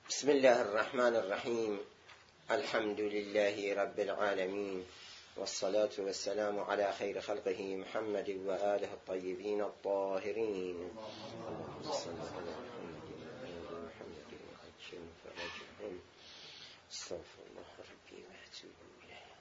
بسم الله الرحمن الرحيم. الحمد لله رب العالمين، والصلاة والسلام على خير خلقه محمد وآله الطيبين الطاهرين. اللهم صل على محمد وآل محمد وعجل فرجهم. استغفر الله ربي وأتوب إليه.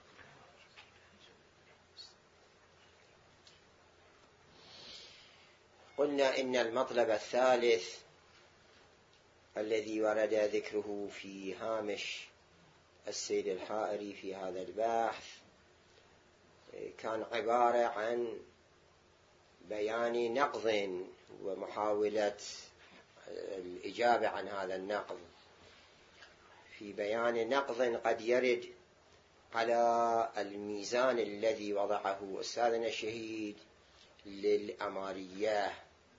قلنا إن المطلب الثالث الذي ورد ذكره في هامش السيد الحائري في هذا البحث كان عبارة عن بيان نقض ومحاولة الإجابة عن هذا النقض، في بيان نقض قد يرد على الميزان الذي وضعه أستاذنا الشهيد للأمارية،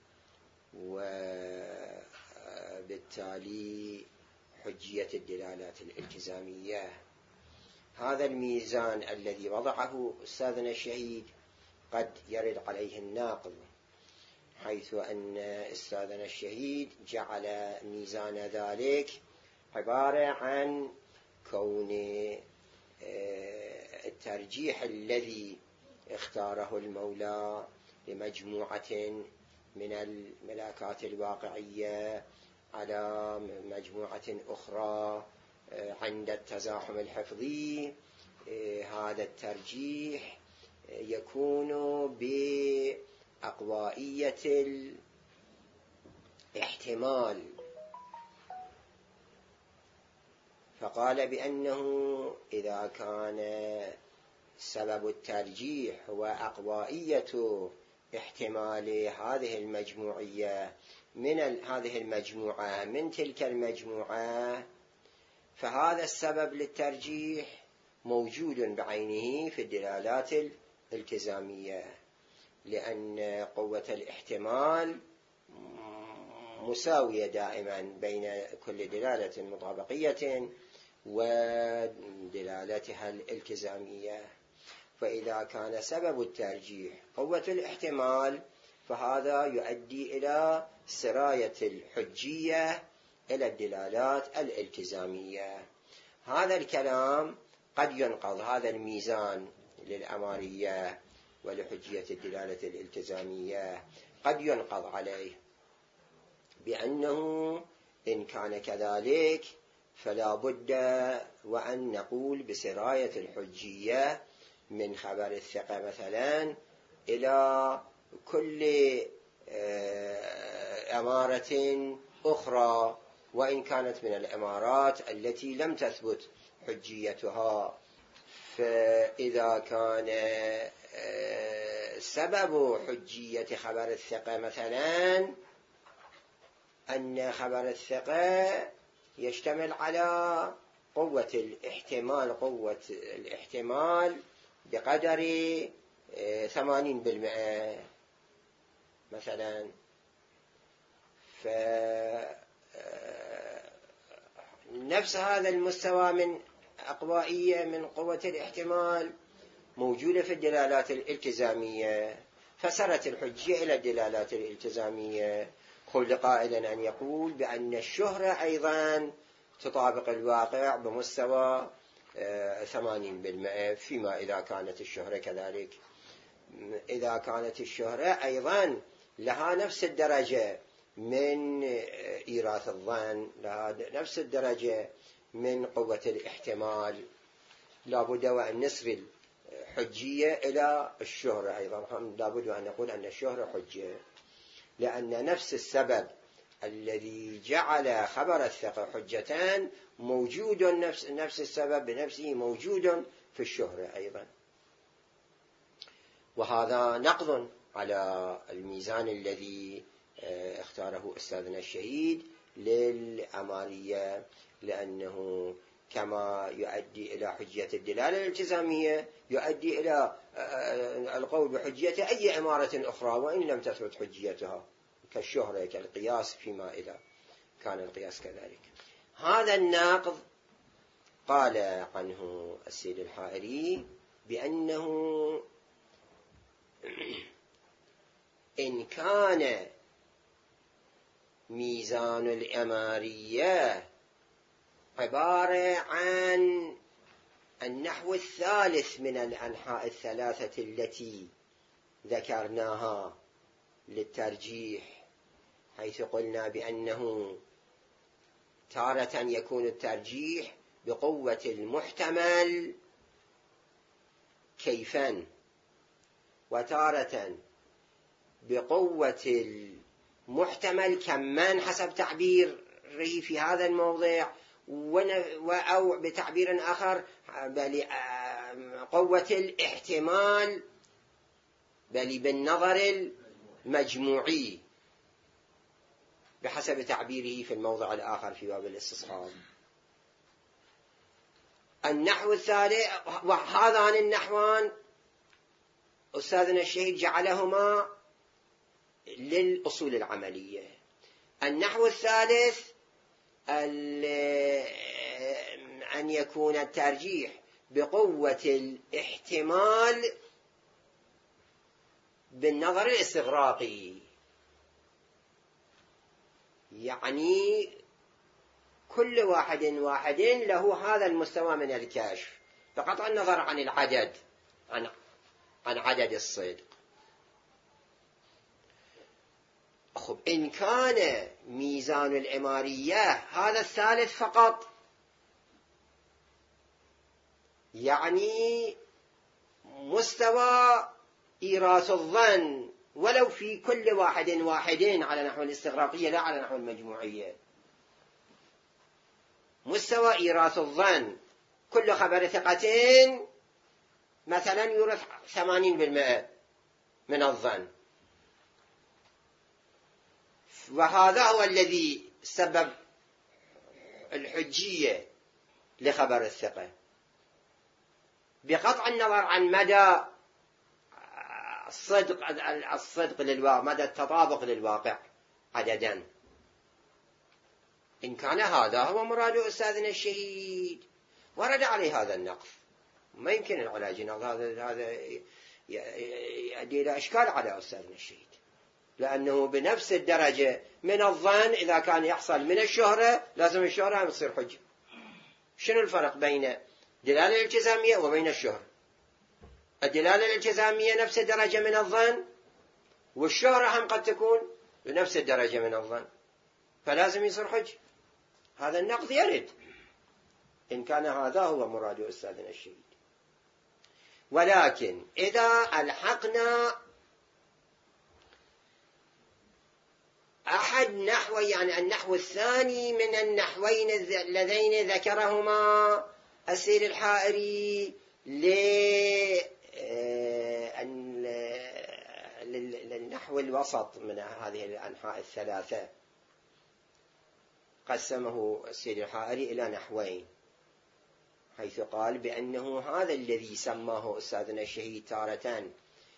وبالتالي حجية الدلالات الالتزامية. هذا الميزان الذي وضعه أستاذنا الشهيد قد يرد عليه الناقض، حيث أن أستاذنا الشهيد جعل ميزان ذلك عبارة عن كون الترجيح الذي اختاره المولى لمجموعة من الملاكات الواقعية على مجموعة أخرى عند التزاحم الحفظي، هذا الترجيح يكون بأقوائية الاحتمال، فقال بأنه إذا كان سبب الترجيح هو أقوائية احتمال هذه المجموعية هذه المجموعة من تلك المجموعة، فهذا السبب للترجيح موجود بعينه في الدلالات الالتزامية، لأن قوة الاحتمال مساوية دائما بين كل دلالة مطابقية ودلالتها الالتزامية. فإذا كان سبب الترجيح قوة الاحتمال فهذا يؤدي إلى سراية الحجية إلى الدلالات الالتزامية. هذا الكلام قد ينقض، هذا الميزان للأمارية ولحجية الدلالة الالتزامية قد ينقض عليه، بأنه إن كان كذلك فلا بد وأن نقول بسراية الحجية من خبر الثقة مثلا إلى كل أمارة أخرى، وإن كانت من الأمارات التي لم تثبت حجيتها. فإذا كان سبب حجية خبر الثقة مثلا أن خبر الثقة يشتمل على قوة الاحتمال بقدر 80% مثلا، فنفس هذا المستوى من أقوائية من قوة الاحتمال موجودة في الدلالات الالتزامية، فسرت الحجية إلى الدلالات الالتزامية. خل قائلا أن يقول بأن الشهرة أيضا تطابق الواقع بمستوى 80%، فيما إذا كانت الشهرة كذلك. إذا كانت الشهرة أيضا لها نفس الدرجة من إيراث الظن، لها نفس الدرجة من قوة الاحتمال، لابد وأن نسر الحجية إلى الشهرة أيضا، لابد وأن نقول أن الشهرة حجة، لأن نفس السبب الذي جعل خبر الثقة حجتان موجود، نفس السبب بنفسه موجود في الشهرة أيضا. وهذا نقض على الميزان الذي اختاره أستاذنا الشهيد للأمارية، لأنه كما يؤدي إلى حجية الدلالة الالتزامية يؤدي إلى القول بحجية أي أمارة أخرى وإن لم تثبت حجيتها، كالشهرة كالقياس فيما إذا كان القياس كذلك. هذا الناقض قال عنه السيد الحائري بأنه إن كان ميزان الأمارية عبارة عن النحو الثالث من الأنحاء الثلاثة التي ذكرناها للترجيح، حيث قلنا بأنه تارة يكون الترجيح بقوة المحتمل كيفاً، وتارة بقوة المحتمل كماً حسب تعبيره في هذا الموضع، أو بتعبير آخر قوة الاحتمال بل بالنظر المجموعي بحسب تعبيره في الموضع الآخر في باب الاستصحاب. النحو الثالث، وهذان النحوان أستاذنا الشهيد جعلهما للأصول العملية. النحو الثالث أن يكون الترجيح بقوة الاحتمال بالنظر الاستغراقي، يعني كل واحد له هذا المستوى من الكشف بقطع النظر عن العدد، عن عدد الصدق. خب إن كان ميزان الإمارية هذا الثالث فقط، يعني مستوى إيراث الظن ولو في كل واحد على نحو الاستغراقية لا على نحو المجموعية، مستوى إيراث الظن كل خبر ثقتين مثلا يورث 80% من الظن، وهذا هو الذي سبب الحجية لخبر الثقة بقطع النظر عن مدى الصدق للواقع، مدى التطابق للواقع عددا. إن كان هذا هو مراد أستاذنا الشهيد ورد عليه هذا النقص، ما يمكن العلاج، هذا يؤدي إلى إشكال على أستاذنا الشهيد، لأنه بنفس الدرجة من الظن إذا كان يحصل من الشهرة لازم الشهرة تصير حجة. شنو الفرق بين دلالة الالتزامية وبين الشهرة؟ الدلالة الالتزامية نفس الدرجة من الظن، والشهرة هم قد تكون بنفس الدرجة من الظن، فلازم يصير حجة. هذا النقد يرد إن كان هذا هو مراد أستاذنا الشهيد. ولكن إذا ألحقنا أحد نحو، يعني النحو الثاني من النحوين اللذين ذكرهما السيد الحائري للنحو الوسط من هذه الأنحاء الثلاثة، قسمه السيد الحائري إلى نحوين، حيث قال بأنه هذا الذي سماه أستاذنا الشهيد تارة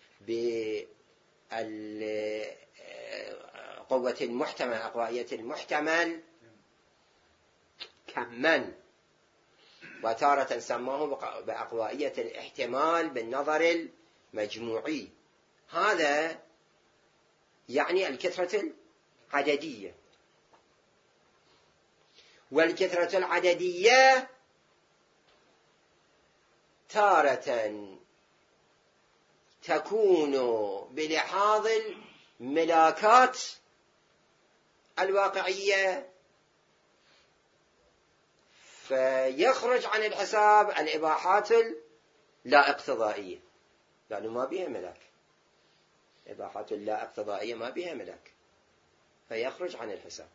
قوة المحتمل، أقوائية المحتمل كماً، وتارة سماه بأقوائية الاحتمال بالنظر المجموعي. هذا يعني الكثرة العددية، والكثرة العددية تارة تكون بلحاظ الملاكات الواقعية، فيخرج عن الحساب الإباحات اللا اقتضائية، لأنه ما بها ملاك، إباحات اللا اقتضائية ما بها ملاك، فيخرج عن الحساب.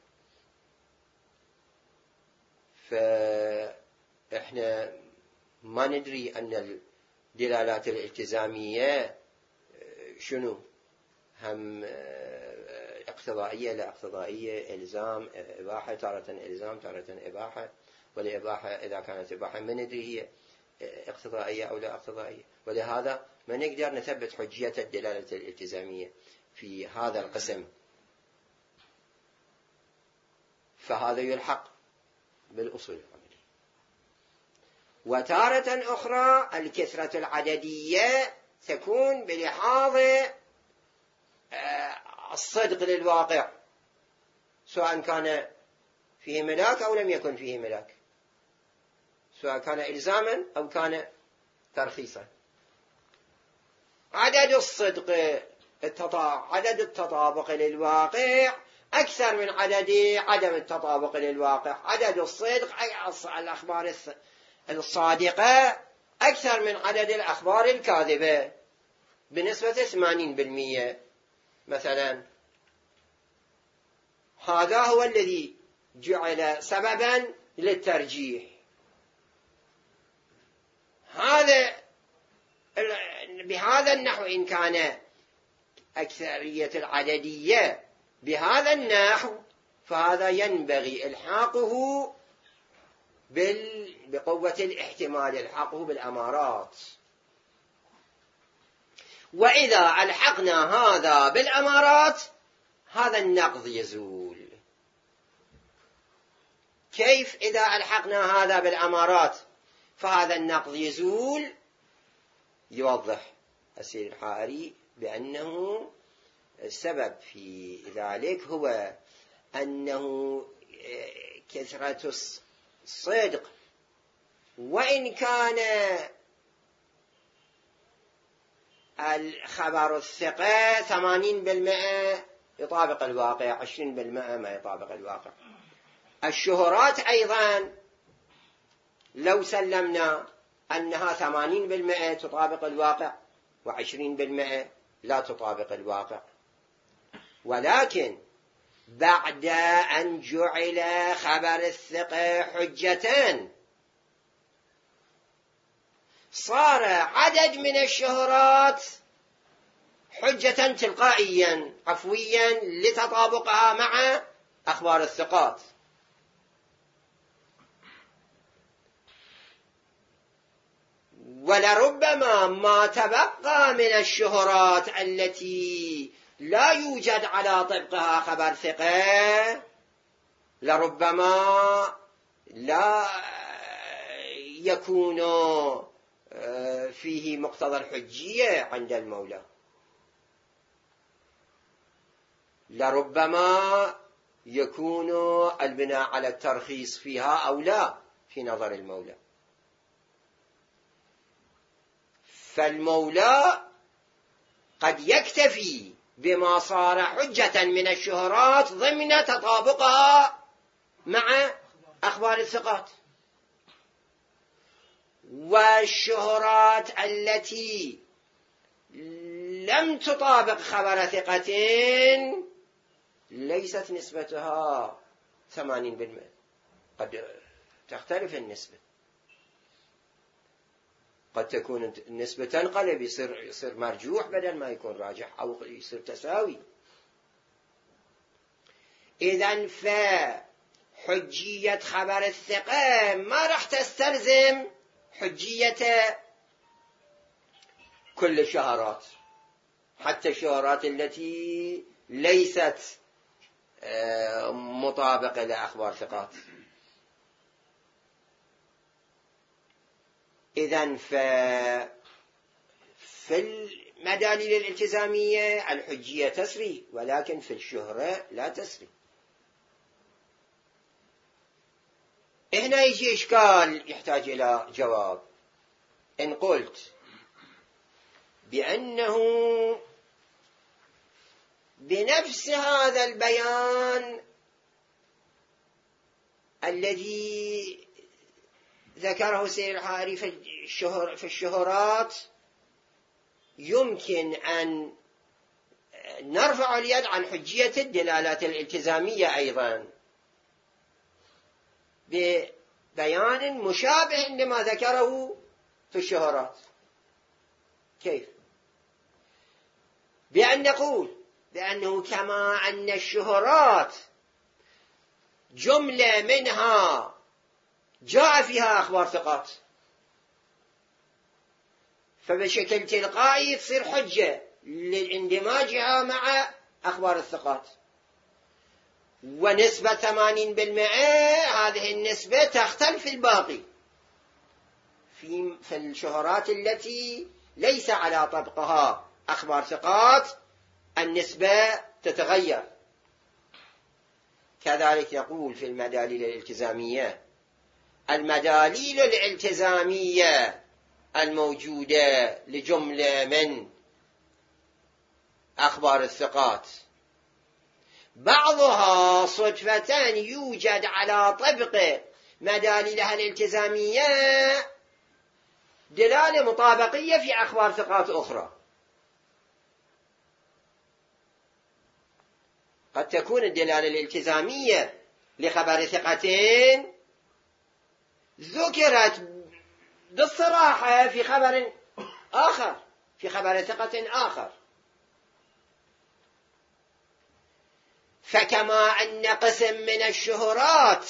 فإحنا ما ندري أن الدلالات الالتزامية شنو، هم اقتضائية لا اقتضائية، إلزام إباحة، تارة إلزام تارة إباحة، والإباحة إذا كانت إباحة ما ندري هي اقتضائية أو لا اقتضائية، ولهذا ما نقدر نثبت حجية الدلالة الالتزامية في هذا القسم، فهذا يلحق بالأصول العملية. وتارة أخرى الكثرة العددية تكون بلحاظ الصدق للواقع، سواء كان فيه ملاك أو لم يكن فيه ملاك، سواء كان إلزاما أو كان ترخيصا. عدد الصدق عدد التطابق للواقع أكثر من عدد عدم التطابق للواقع. عدد الصدق الأخبار الصادقة أكثر من عدد الأخبار الكاذبة بنسبة 80% مثلا. هذا هو الذي جعل سببا للترجيح. بهذا النحو إن كان أكثرية العددية بهذا النحو فهذا ينبغي إلحاقه بقوة الاحتمال، إلحاقه بالأمارات. وإذا ألحقنا هذا بالأمارات هذا النقض يزول. كيف إذا ألحقنا هذا بالأمارات فهذا النقض يزول؟ يوضح السيد الحائري بأنه السبب في ذلك هو أنه كثرة الصدق وإن كان الخبر الثقة 80% يطابق الواقع، 20% ما يطابق الواقع. الشهرات أيضا لو سلمنا أنها 80% تطابق الواقع و20% لا تطابق الواقع، ولكن بعد أن جعل خبر الثقة حجة صار عدد من الشهرات حجة تلقائيا عفويا لتطابقها مع أخبار الثقات. ولربما ما تبقى من الشهرات التي لا يوجد على طبقها خبر ثقة لربما لا يكون فيه مقتضى الحجية عند المولى، لربما يكون البناء على الترخيص فيها أولى في نظر المولى. فالمولى قد يكتفي بما صار حجة من الشهرات ضمن تطابقها مع أخبار الثقات، والشهرات التي لم تطابق خبر ثقة ليست نسبتها 80%، قد تختلف النسبة، قد تكون النسبة تنقلب يصير مرجوح بدل ما يكون راجح أو يصير تساوي. إذن فحجية خبر الثقة ما راح تستلزم حجية كل الشهرات، حتى الشهرات التي ليست مطابقة لأخبار ثقات. إذن في المداليل الالتزامية الحجية تسري، ولكن في الشهرة لا تسري. هنا يجي إشكال يحتاج إلى جواب. إن قلت بأنه بنفس هذا البيان الذي ذكره السيد الحائري في الشهرات يمكن أن نرفع اليد عن حجية الدلالات الالتزامية أيضا ببيان مشابه لما ذكره في الشهرات. كيف؟ بأن نقول بأنه كما أن الشهرات جملة منها جاء فيها أخبار ثقات فبشكل تلقائي تصير حجة لاندماجها مع أخبار الثقات، ونسبة 80% هذه النسبة تختلف الباقي في الشهرات التي ليس على طبقها أخبار ثقات النسبة تتغير. كذلك يقول في المداليل الالتزامية المداليل الالتزامية الموجودة لجملة من أخبار الثقات بعضها صدفة يوجد على طبق مداليلها الالتزامية دلالة مطابقية في أخبار ثقات أخرى. قد تكون الدلالة الالتزامية لخبر ثقتين ذكرت بالصراحة في خبر آخر، في خبر ثقة آخر. فكما أن قسم من الشهرات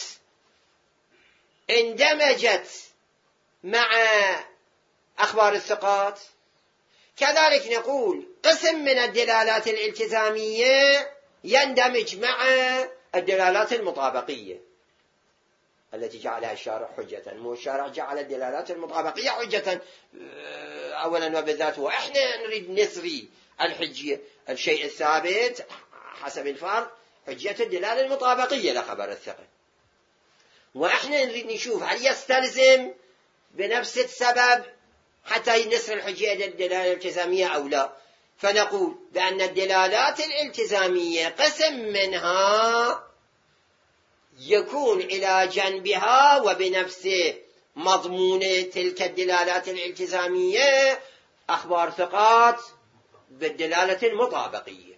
اندمجت مع أخبار الثقات، كذلك نقول قسم من الدلالات الالتزامية يندمج مع الدلالات المطابقية التي جعلها الشارع حجة. مو الشارع جعل الدلالات المطابقية حجة أولا وبالذات، وإحنا نريد نثري الحجية، الشيء الثابت حسب الفرض حجية الدلالة المطابقية لخبر الثقة، وإحنا نريد نشوف هل يستلزم بنفس السبب حتى نثري الحجية للدلالة الالتزامية أو لا. فنقول بأن الدلالات الالتزامية قسم منها يكون إلى جنبها وبنفس مضمون تلك الدلالات الالتزامية أخبار ثقات بالدلالة المطابقية،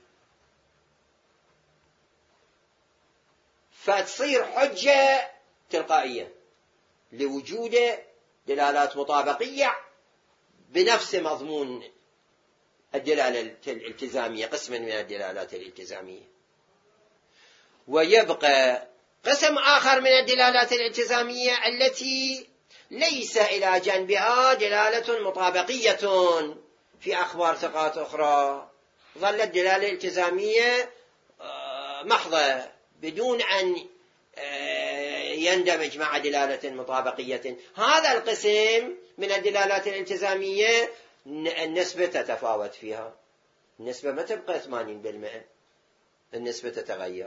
فتصير حجة تلقائية لوجود دلالات مطابقية بنفس مضمون الدلالة الالتزامية، قسم من الدلالات الالتزامية. ويبقى قسم آخر من الدلالات الالتزامية التي ليس إلى جنبها دلالة مطابقية في أخبار ثقات أخرى، ظلت دلالة الالتزامية محضة بدون أن يندمج مع دلالة مطابقية. هذا القسم من الدلالات الالتزامية النسبة تتفاوت فيها، النسبة ما تبقى 80%، النسبة تتغير.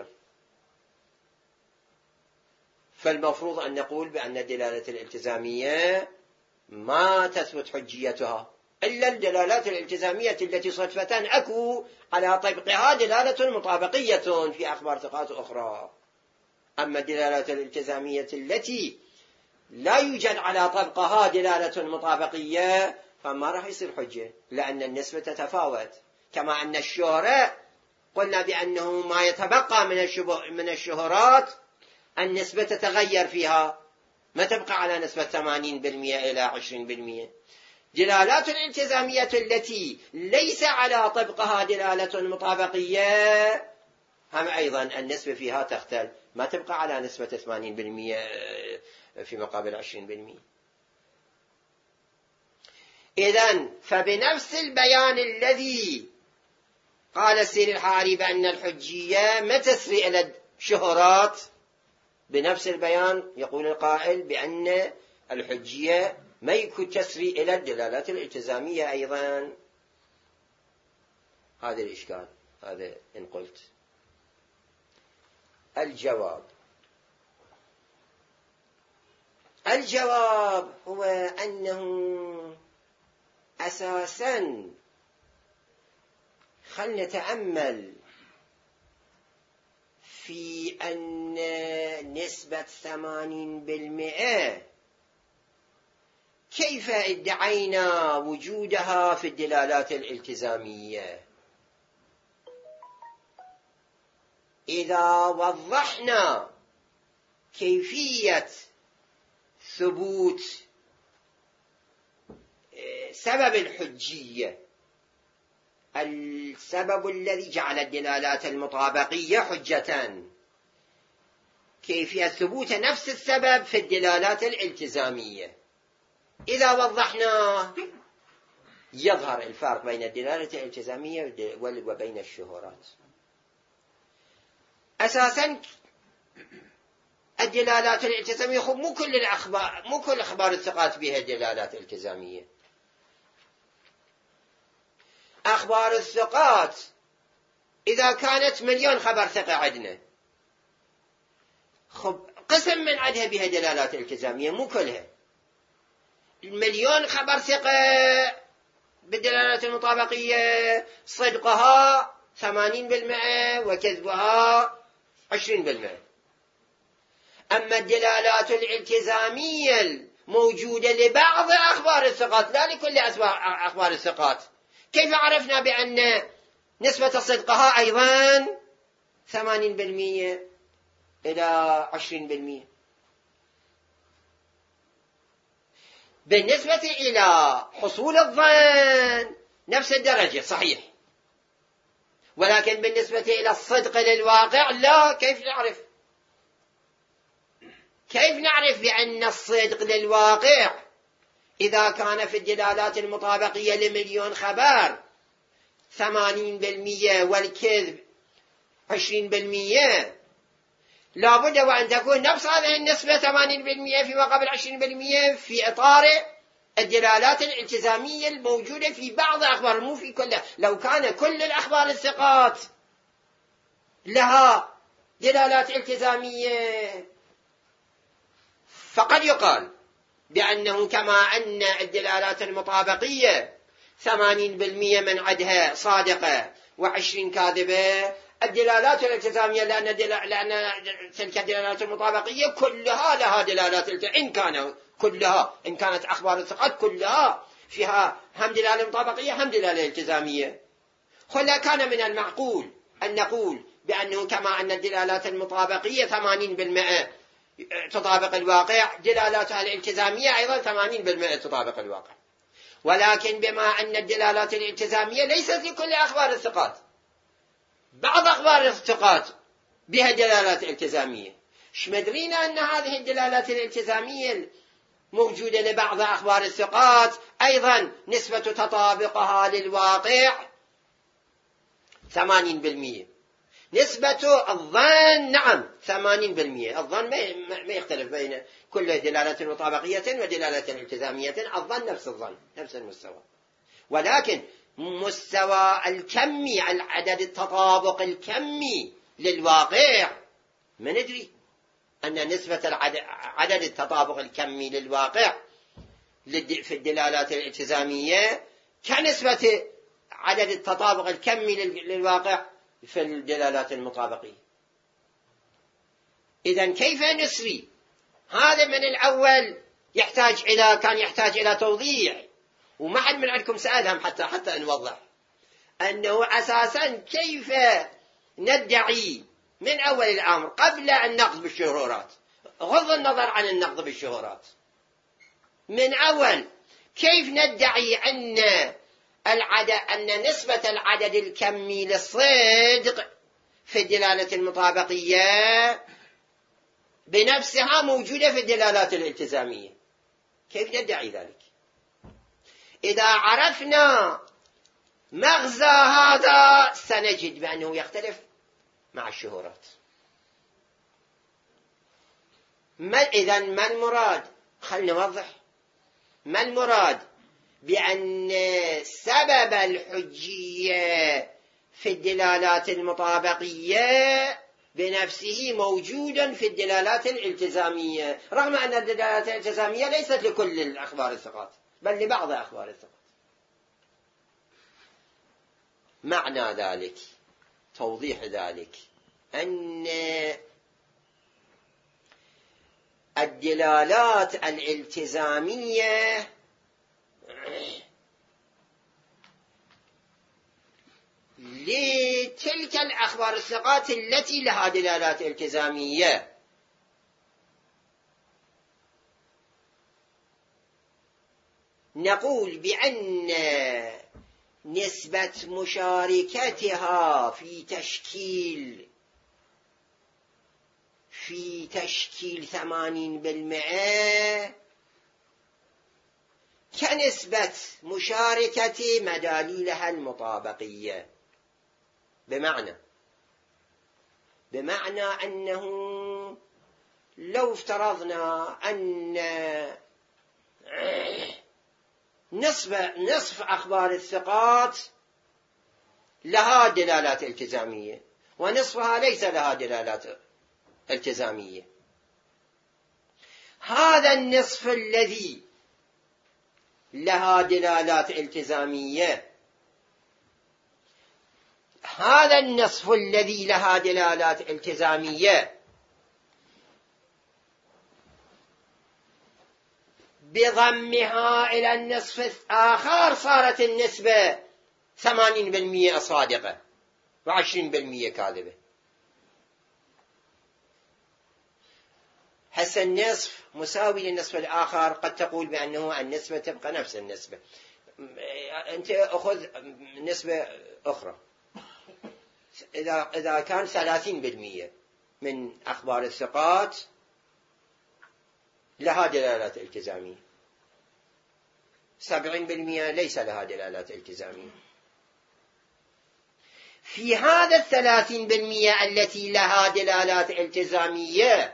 فالمفروض أن نقول بأن الدلالة الالتزامية ما تثبت حجيتها إلا الدلالات الالتزامية التي صدفة أكو على طبقها دلالة مطابقية في أخبار ثقات أخرى. أما الدلالات الالتزامية التي لا يوجد على طبقها دلالة مطابقية فما راح يصير حجة، لأن النسبة تتفاوت. كما أن الشهرة قلنا بأنه ما يتبقى من الشهرات النسبة تتغير فيها، ما تبقى على نسبة 80% إلى 20%. دلالات الالتزامية التي ليس على طبقها دلالة مطابقية هم أيضا النسبة فيها تختل، ما تبقى على نسبة 80% في مقابل 20%. إذن فبنفس البيان الذي قال السير الحاري بأن الحجية ما تسري إلى الشهرات، بنفس البيان يقول القائل بأن الحجية ما يكون تسري إلى الدلالات الالتزامية أيضا. هذا الإشكال، هذا إن قلت. الجواب هو أنه أساسا خلنا نتأمل في أن نسبة 80% كيف ادعينا وجودها في الدلالات الالتزامية. إذا وضحنا كيفية ثبوت سبب الحجية، السبب الذي جعل الدلالات المطابقية حجة، كيفية ثبوت نفس السبب في الدلالات الالتزامية، إذا وضحنا يظهر الفرق بين الدلالة الالتزامية وبين الشهرات. أساسا الدلالات الالتزامية مو كل أخبار الثقات بها دلالات التزامية. أخبار الثقات إذا كانت 1,000,000 خبر ثقة عندنا، قسم من عدها بها دلالات التزامية، مو كلها. المليون خبر ثقة بالدلالات المطابقية صدقها 80% وكذبها 20%. أما الدلالات الالتزامية الموجودة لبعض أخبار الثقات لا لكل أخبار الثقات، كيف عرفنا بأن نسبة صدقها أيضا 80% إلى 20%؟ بالنسبة إلى حصول الظن نفس الدرجة صحيح، ولكن بالنسبة إلى الصدق للواقع لا. كيف نعرف؟ كيف نعرف بأن الصدق للواقع إذا كان في الدلالات المطابقية لمليون خبر 80% والكذب 20%؟ لابد وأن تكون نفس هذه النسبة 80% في مقابل 20% في إطار الدلالات الالتزامية الموجودة في بعض الأخبار، مو في كلها. لو كان كل الأخبار الثقات لها دلالات التزامية فقد يقال بأنه كما أن الدلالات المطابقية 80% من عدها صادقة و20 كاذبة، الدلالات الالتزامية لأن تلك الدلالات المطابقية كلها لها دلالات إن كانت أخبار الثقات كلها فيها هم دلالة مطابقية هم دلالة التزامية. ولا كان من المعقول أن نقول بأنه كما أن الدلالات المطابقية 80% تطابق الواقع، دلالاتها الالتزامية أيضا 80% تطابق الواقع. ولكن بما أن الدلالات الالتزامية ليست لكل أخبار الثقات، بعض أخبار الثقات بها دلالات التزامية، مدرينا أن هذه الدلالات الالتزامية موجودة لبعض أخبار الثقات أيضا نسبة تطابقها للواقع 80%. نسبة الظن نعم 80%. الظن ما يختلف بين كل دلالة مطابقية ودلالة التزامية، الظن نفس الظن نفس المستوى، ولكن مستوى الكمي العدد التطابق الكمي للواقع ما ندري أن نسبة عدد التطابق الكمي للواقع في الدلالات الالتزامية كنسبة عدد التطابق الكمي للواقع في الدلالات المطابقية. إذن كيف نسري هذا؟ من الأول كان يحتاج إلى توضيح، وما حد من عندكم سألهم حتى نوضح أنه أساسا كيف ندعي من أول الأمر قبل النقد بالشهورات، غض النظر عن النقد بالشهورات، من أول كيف ندعي أن نسبة العدد الكمي للصدق في الدلالة المطابقية بنفسها موجودة في الدلالات الالتزامية؟ كيف ندعي ذلك؟ إذا عرفنا مغزى هذا سنجد بأنه يختلف مع الشهورات. إذن ما المراد؟ خلنا نوضح ما المراد بأن سبب الحجية في الدلالات المطابقية بنفسه موجودا في الدلالات الالتزامية، رغم أن الدلالات الالتزامية ليست لكل الأخبار الثقات بل لبعض أخبار الثقات. معنى ذلك، توضيح ذلك، أن الدلالات الالتزامية لتلك الأخبار الثقات التي لها دلالات التزامية نقول بأن نسبة مشاركتها في تشكيل 80% كنسبة مشاركة مداليلها المطابقية، بمعنى أنه لو افترضنا أن نصف أخبار الثقات لها دلالات التزامية ونصفها ليس لها دلالات التزامية، هذا النصف الذي لها دلالات التزامية، هذا النصف الذي لها دلالات التزامية بضمها إلى النصف الآخر صارت النسبة 80% صادقة و20% كاذبة. هسه النصف مساوي للنصف الآخر، قد تقول بأنه النسبة تبقى نفس النسبة. أنت أخذ نسبة أخرى، إذا كان 30% من أخبار الثقات لها دلالات التزامية، 70% ليس لها دلالات التزامية. في هذا 30% التي لها دلالات التزامية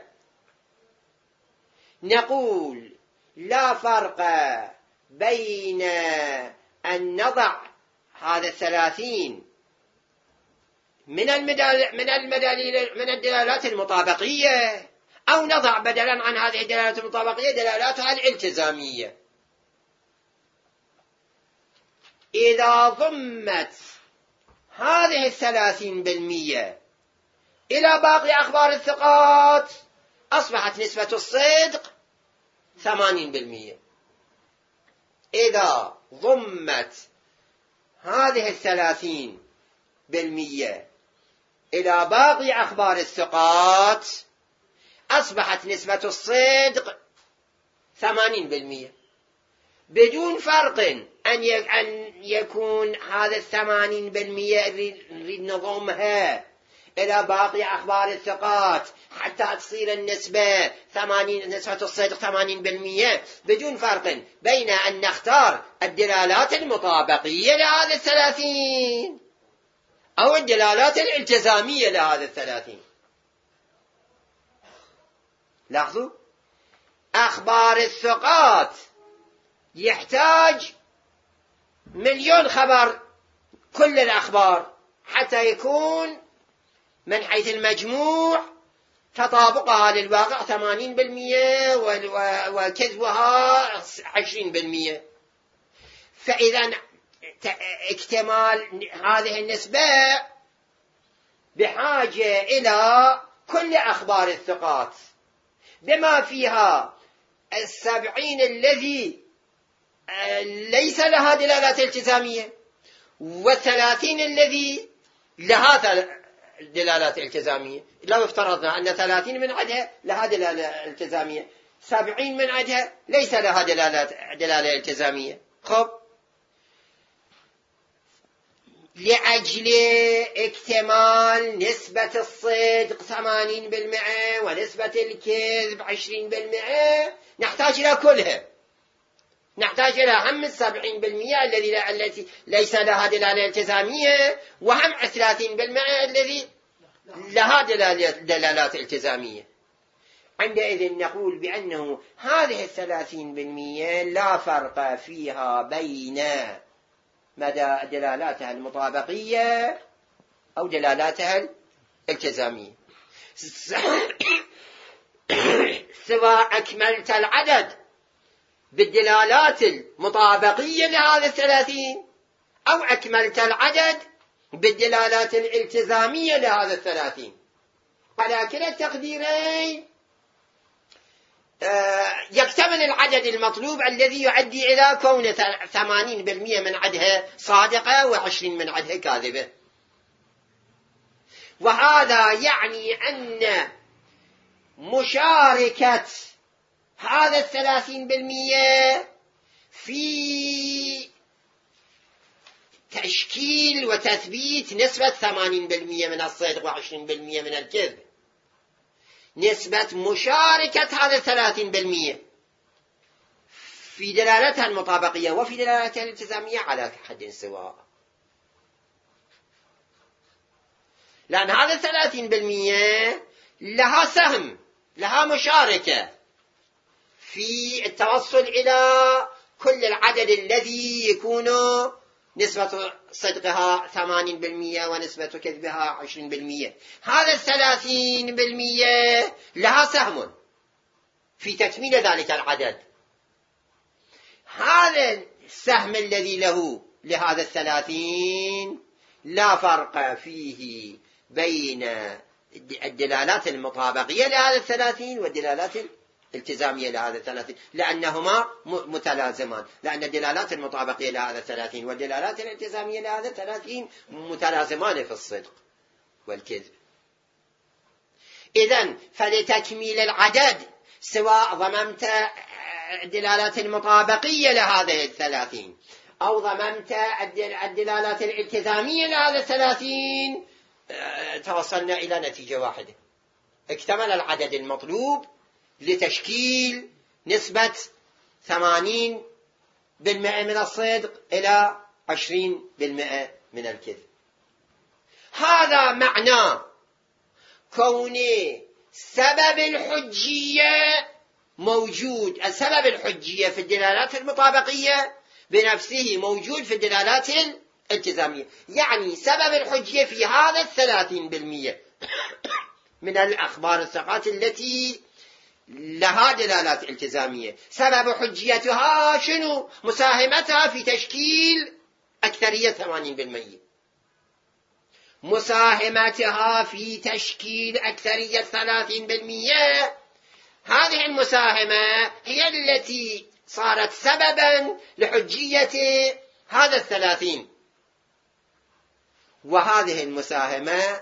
نقول لا فرق بين أن نضع هذا 30 من الدلالات المطابقية، أو نضع بدلا عن هذه الدلالات المطابقية دلالاتها الالتزامية. إذا ضمت هذه 30% إلى باقي أخبار الثقات أصبحت نسبة الصدق 80%. إذا ضمت هذه 30% إلى باقي أخبار الثقات أصبحت نسبة الصدق 80%، بدون فرق أن يكون هذا 80% نريد نضمها إلى باقي أخبار الثقات حتى تصير النسبة 80، نسبة الصدق 80%، بدون فرق بين أن نختار الدلالات المطابقية لهذا 30 أو الدلالات الالتزامية لهذا 30. لاحظوا، أخبار الثقات يحتاج 1,000,000 خبر كل الأخبار حتى يكون من حيث المجموع تطابقها للواقع 80% وكذبها 20%. فإذا اكتمال هذه النسبة بحاجة إلى كل أخبار الثقات بما فيها 70 الذي ليس لها دلالات التزامية، و30 الذي لها دلالات التزامية. لو افترضنا أن 30 من عدها لها دلالة التزامية، 70 من عدها ليس لها دلالة التزامية. خب، لأجل اكتمال نسبة الصدق 80% ونسبة الكذب 20% نحتاج إلى كلها، نحتاج إلى هم 70% التي ليس لها دلالة التزامية، وهم 30% الذي لها دلالات التزامية. عندئذ نقول بأنه هذه 30% لا فرق فيها بين مدى دلالاتها المطابقية أو دلالاتها الالتزامية، سواء أكملت العدد بالدلالات المطابقية لهذا 30 أو أكملت العدد بالدلالات الالتزامية لهذا 30. على كلا التقديرين يكتمل العدد المطلوب الذي يؤدي إلى كون 80% من عدها صادقة و20 من عدها كاذبة. وهذا يعني أن مشاركة هذا 30% في تشكيل وتثبيت نسبة 80% من الصدق و20% من الكذب، نسبة مشاركة هذا 30% في دلالتها المطابقية وفي دلالتها الالتزامية على حد سواء. لأن هذا 30% لها سهم، لها مشاركة في التوصل إلى كل العدد الذي يكون نسبة صدقها 80% ونسبة كذبها 20%. هذا 30% لها سهم في تكميل ذلك العدد. هذا السهم الذي له لهذا 30 لا فرق فيه بين الدلالات المطابقية لهذا 30 والدلالات الالتزامية لهذا 30، لأنهما متلازمان، لأن الدلالات المطابقية لهذا 30 والدلالات الالتزامية لهذا 30 متلازمان في الصدق والكذب. إذن فلتكميل العدد سواء ضممت الدلالات المطابقية لهذه 30 أو ضممت الدلالات الالتزامية لهذا 30 توصلنا إلى نتيجة واحدة: اكتمل العدد المطلوب لتشكيل نسبة 80% من الصدق إلى 20% من الكذب. هذا معنى كون سبب الحجية موجود، السبب الحجية في الدلالات المطابقية بنفسه موجود في الدلالات الالتزامية. يعني سبب الحجية في هذا 30% من الأخبار الثقات التي لها دلالات التزامية، سبب حجيتها شنو؟ مساهمتها في تشكيل أكثرية 80%. مساهمتها في تشكيل أكثرية 30%، هذه المساهمة هي التي صارت سببا لحجية هذا 30. وهذه المساهمة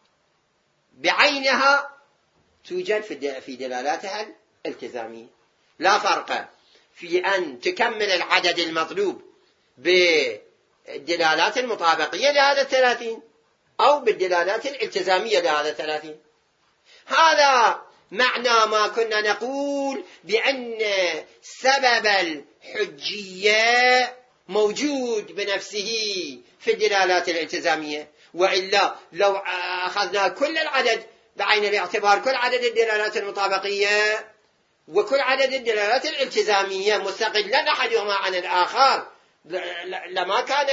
بعينها توجد في دلالاتها الالتزامية. لا فرق في أن تكمل العدد المطلوب بالدلالات المطابقية لهذا 30 أو بالدلالات الالتزامية لهذا 30. هذا معنى ما كنا نقول بأن سبب الحجية موجود بنفسه في الدلالات الالتزامية. وإلا لو أخذنا كل العدد بعين الاعتبار، كل عدد الدلالات المطابقية وكل عدد الدلالات الالتزامية مستقلا أحدهما عن الآخر، لما كان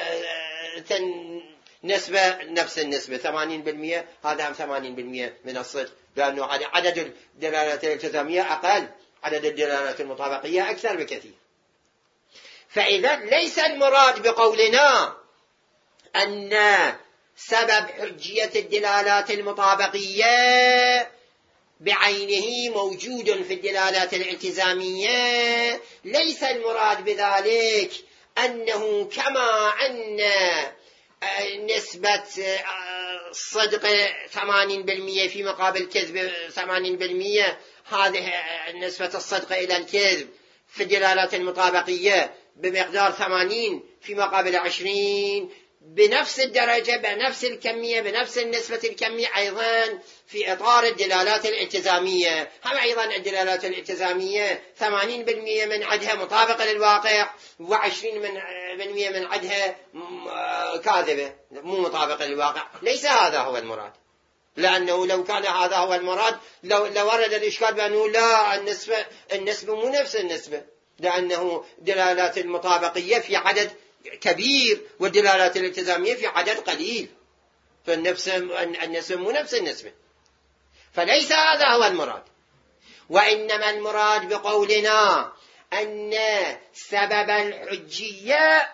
نفس النسبة 80%، هذا 80% من الصدق، لأنه عدد الدلالات الالتزامية أقل، عدد الدلالات المطابقية أكثر بكثير. فإذا ليس المراد بقولنا أن سبب حجية الدلالات المطابقية بعينه موجود في الدلالات الالتزامية، ليس المراد بذلك أنه كما أن نسبة الصدق 80% في مقابل الكذب 80%، هذه نسبة الصدق إلى الكذب في الدلالات المطابقية بمقدار 80 في مقابل 20، بنفس الدرجة، بنفس الكمية، بنفس النسبة الكمية أيضا في إطار الدلالات الالتزامية. هم أيضا الدلالات الالتزامية 80% من عدها مطابقة للواقع، و20% من عدها كاذبة مو مطابقة للواقع. ليس هذا هو المراد، لأنه لو كان هذا هو المراد لورد الإشكال بأنه لا، النسبة مو نفس النسبة، لأنه دلالات المطابقية في عدد كبير والدلالات الالتزامية في عدد قليل، فالنسبة مو نفس النسبة. فليس هذا هو المراد، وإنما المراد بقولنا أن سبب الحجية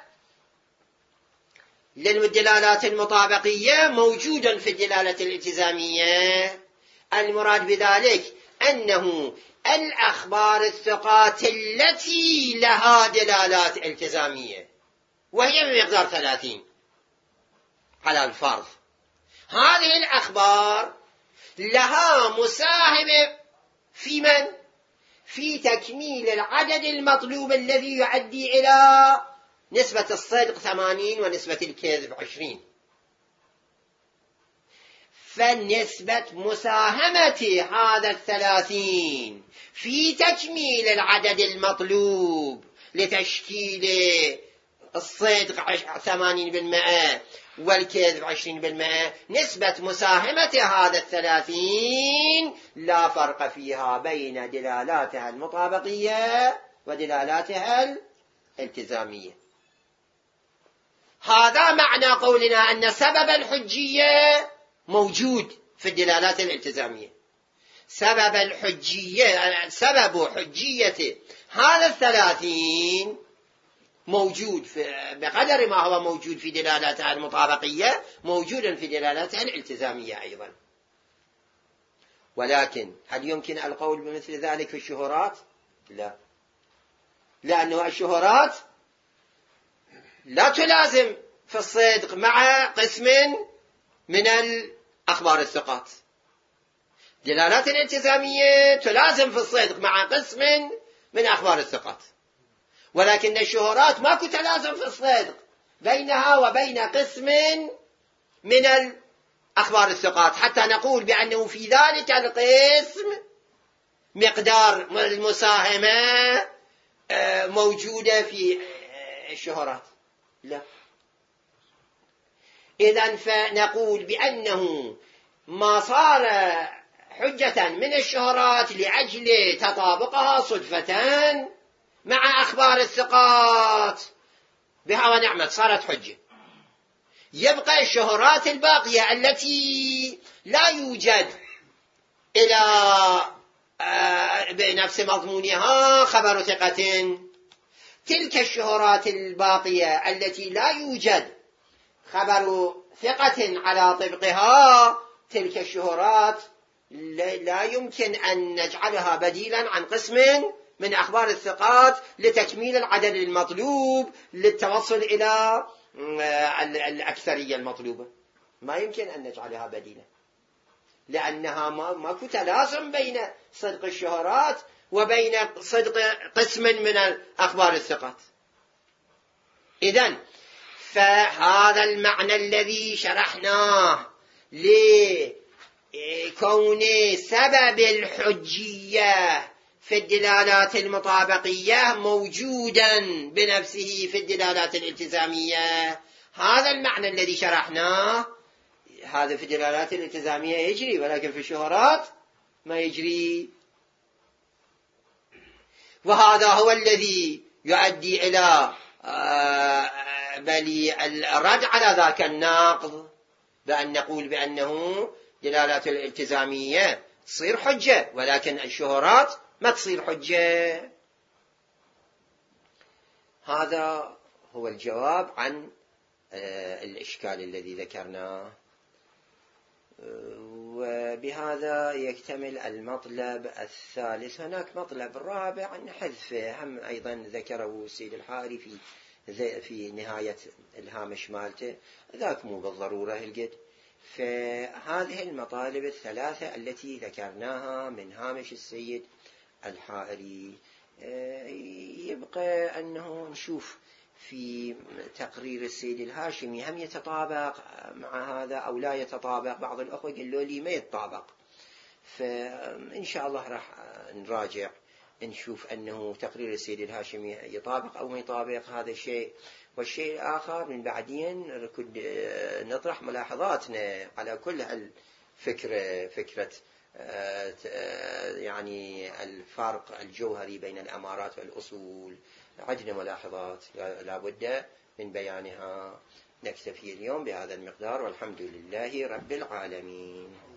للدلالات المطابقية موجود في الدلالة الالتزامية. المراد بذلك أنه الأخبار الثقات التي لها دلالات التزامية وهي بمقدار 30 على الفرض، هذه الأخبار لها مساهمة في من؟ في تكميل العدد المطلوب الذي يؤدي إلى نسبة الصدق 80 ونسبة الكذب 20. فنسبة مساهمة هذا 30 في تكميل العدد المطلوب لتشكيل الصدق 80% والكذب 20%، نسبة مساهمة هذا 30 لا فرق فيها بين دلالاتها المطابقية ودلالاتها الالتزامية. هذا معنى قولنا أن سبب الحجية موجود في الدلالات الالتزامية. سبب الحجية، سبب حجية هذا 30 موجود بقدر ما هو موجود في دلالاتها المطابقية موجود في دلالاتها الالتزامية أيضا. ولكن هل يمكن القول بمثل ذلك في الشهورات؟ لا، لأنه الشهورات لا تلازم في الصدق مع قسم من الأخبار الثقات. دلالات الالتزامية تلازم في الصدق مع قسم من أخبار الثقات، ولكن الشهورات ماكو تلازم في الصدق بينها وبين قسم من الأخبار الثقات، حتى نقول بأنه في ذلك القسم مقدار المساهمة موجودة في الشهورات. لا، إذن فنقول بأنه ما صار حجة من الشهورات لأجل تطابقها صدفة مع أخبار الثقات بها ونعمت صارت حجة. يبقى الشهورات الباقية التي لا يوجد إلى بنفس مضمونها خبر ثقة، تلك الشهورات الباقية التي لا يوجد خبر ثقة على طبقها، تلك الشهورات لا يمكن أن نجعلها بديلا عن قسم من أخبار الثقات لتكميل العدد المطلوب للتوصل إلى الأكثرية المطلوبة. ما يمكن أن نجعلها بديلا، لأنها ماكو تلازم بين صدق الشهورات وبين صدق قسم من أخبار الثقات. إذن فهذا المعنى الذي شرحناه لكون سبب الحجية في الدلالات المطابقية موجودا بنفسه في الدلالات الالتزامية، هذا المعنى الذي شرحناه هذا في الدلالات الالتزامية يجري، ولكن في الشهورات ما يجري. وهذا هو الذي يؤدي إلى بل الرد على ذاك الناقض بأن نقول بأنه دلالات الالتزامية تصير حجة ولكن الشهورات ما تصير حجة. هذا هو الجواب عن الإشكال الذي ذكرناه. وبهذا يكتمل المطلب الثالث. هناك مطلب رابع عن حذف هم أيضا ذكره السيد الحاري في نهاية الهامش مالته، ذاك مو بالضرورة القد. فهذه المطالب الثلاثة التي ذكرناها من هامش السيد الحائري يبقى أنه نشوف في تقرير السيد الهاشمي هم يتطابق مع هذا أو لا يتطابق. بعض الأخوة قالوا لي ما يتطابق، فإن شاء الله راح نراجع نشوف أنه تقرير السيد الهاشمي يطابق أو ما يطابق. هذا الشيء. والشيء الآخر من بعدين نطرح ملاحظاتنا على كل الفكرة، فكرة يعني الفرق الجوهري بين الأمارات والأصول. عندنا ملاحظات لا بد من بيانها. نكتفي اليوم بهذا المقدار، والحمد لله رب العالمين.